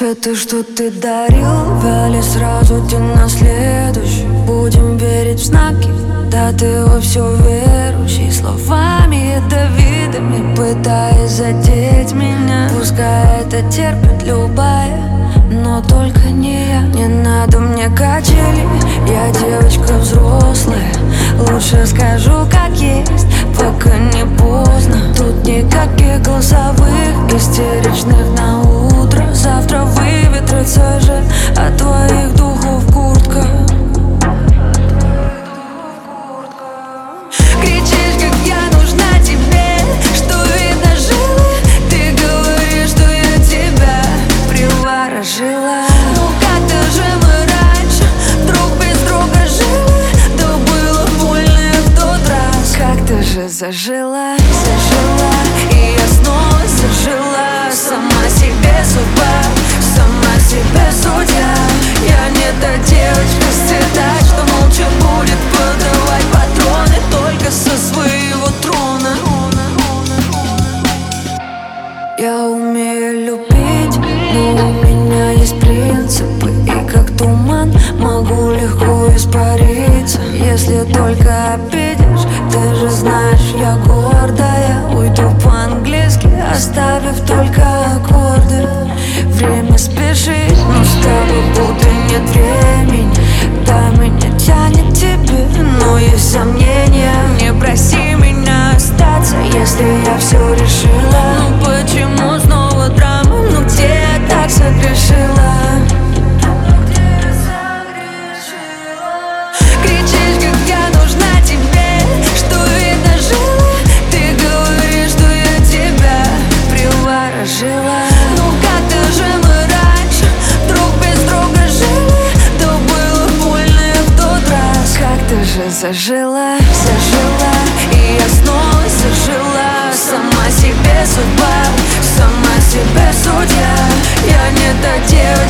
Цветы, что ты дарил, вяли сразу день на следующий. Будем верить в знаки, да ты во все верующий. Словами ядовитыми пытаясь задеть меня. Пускай это терпит любая, но только не я. Не надо мне качели, я девочка взрослая. Лучше скажу как есть, пока не поздно. Тут никаких голосовых, истеричных на утро. Завтра выветрится же от твоих духов куртка. Кричишь, как я нужна тебе, что видно жилы. Ты говоришь, что я тебя приворожила. Ну как-то же мы раньше друг без друга жили. Да было больно в тот раз. Как-то же зажила, и я снова зажила. Сама себе судьба, сама себе судья. Я не та девочка с цветами, что молча будет подавать патроны только со своего трона. Я умею любить, но у меня есть принципы. И как туман могу легко испариться. Если только обидишь, ты же знаешь, я гордая. Уйду по-английски, оставив только аккорды. Время спешит, но с тобой будто нет времени. Да, меня тянет тебе, но есть сомнения. Не проси меня остаться, если я все решила. Ну почему снова драма, ну где я так согрешила? Кричишь, как я нужна тебе, что видно жилы. Ты говоришь, что я тебя приворожила. Ну как-то же мы раньше друг без друга жили. Да было больно в тот раз. Как-то же зажила, и я снова зажила. Сама себе судьба, сама себе судья. Я не та девочка